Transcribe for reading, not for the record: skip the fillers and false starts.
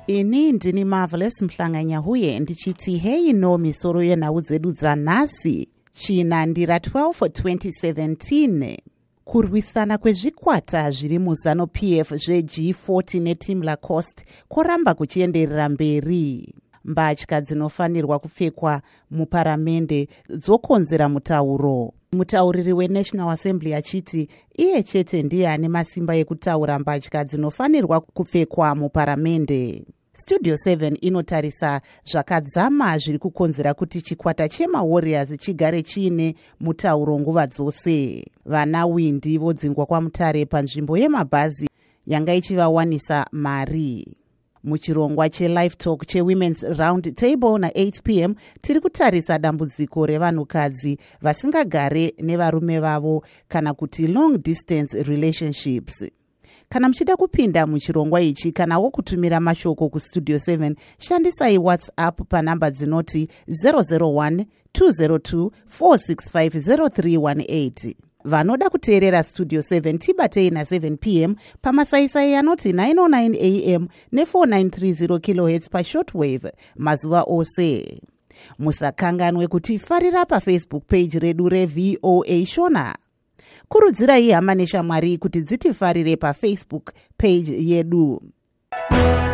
Ini ndini Marvelous Mhlanganyahuye ndichiti hei no misoro yenhau dzedu dzanhasi chinandira 12 2017. Kurwisana kwezvikwata zviri muZanu-PF zveG40 neTeam Lacoste koramba kuchienderera mberi. Mbatya dzinofanirwa kupfekwa muparamende dzokonzera mutauro. Mutauriri weNational Assembly achiti iye chete ndiye ane masimba ekutaura mbatya dzinofanirwa kupfekwa muparamende. Studio 7 inotarisa zvakadzama zviri kukonzera kuti chikwata chemaWarriors chigare chiine mutauro nguva dzose. Vana Windi vodzingwa kwaMutare panzvimbo yemabhazi yanga ichivawanisa mari. Muchirongwa cheLive Talk cheWomen's Round Table na8 p.m. tiri kutarisa dambudziko revanhukadzi vasingagare nevarume vavo kana kuti long distance relationships. Kana muchida kupinda muchirongwa ichi kanawo kutumira mashoko kuStudio 7, shandisai WhatsApp panhamba dzinoti 001 202 465 0318. Vanoda kuteerera Studio 7 tibatei na7 p.m. pamasaisai anoti 909 am ne4930 kHz pashortwave mazuva ose. Musakanganwe kuti farira paFacebook page redu reVOA Shona. Kurudzirai hama neshamwari kuti dzitifarire paFacebook page yedu.